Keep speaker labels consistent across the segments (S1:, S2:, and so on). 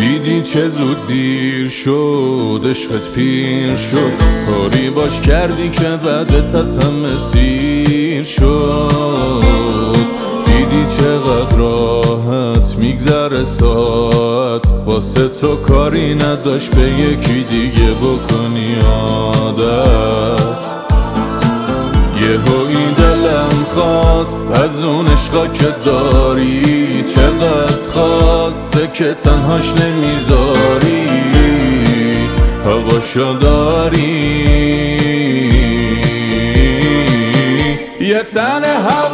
S1: دیدی چه زود دیر شد، عشقت پیر شد، کاری باش کردی که بعدت از همه سیر شد. دیدی چقدر راحت میگذره ساعت، واسه تو کاری نداشت به یکی دیگه بکنی عادت. یهویی دلم خواست از اون عشقا که داری، چقدر خواسته که تنهاش نمیذاری، هواشو داری. یه تن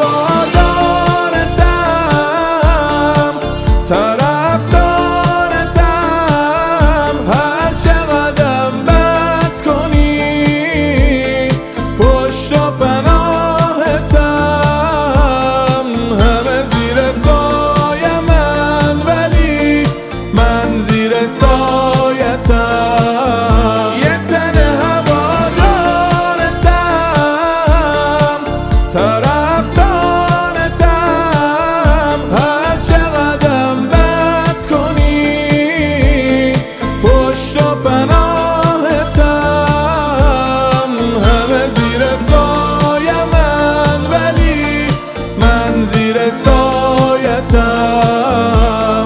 S1: هوادارتم، طرفدارتم، هر چقدرم بد کنی پشت و پناهتم. همه زیر سایه من ولی من زیر سایتم. یه تن هوادارتم، طرفدارتم، هر چقدرم بد کنی پشت و پناهتم. همه زیر سایه من ولی من زیر سایتم.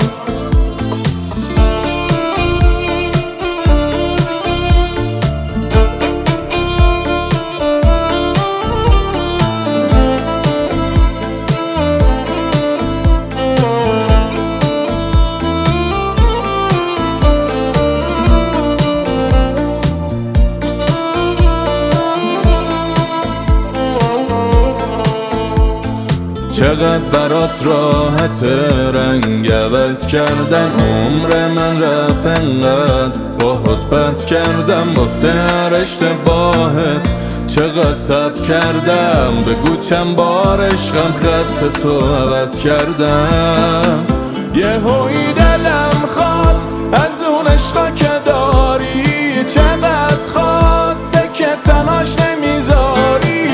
S1: چقدر برات راحت رنگ عوض کردن، عمر من رفت انقدر باهات بس کردم. واسه هر اشتباهت چقدر صبر کردم، بگو چند بار عشقم خط تو عوض کردم. یهویی دلم خواست از اون عشقا که داری، چقدر خواسته که تنهاش نمیذاری،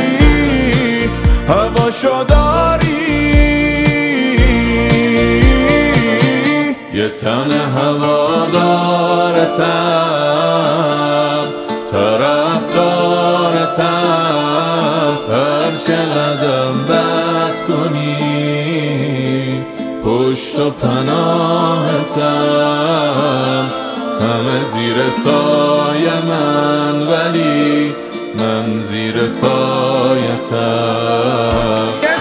S1: هواشو داری. یه تن هوادارتم، طرفدارتم، هر چقدرم بد کنی پشت و پناهتم. همه زیر سایه من ولی من زیر سایتم.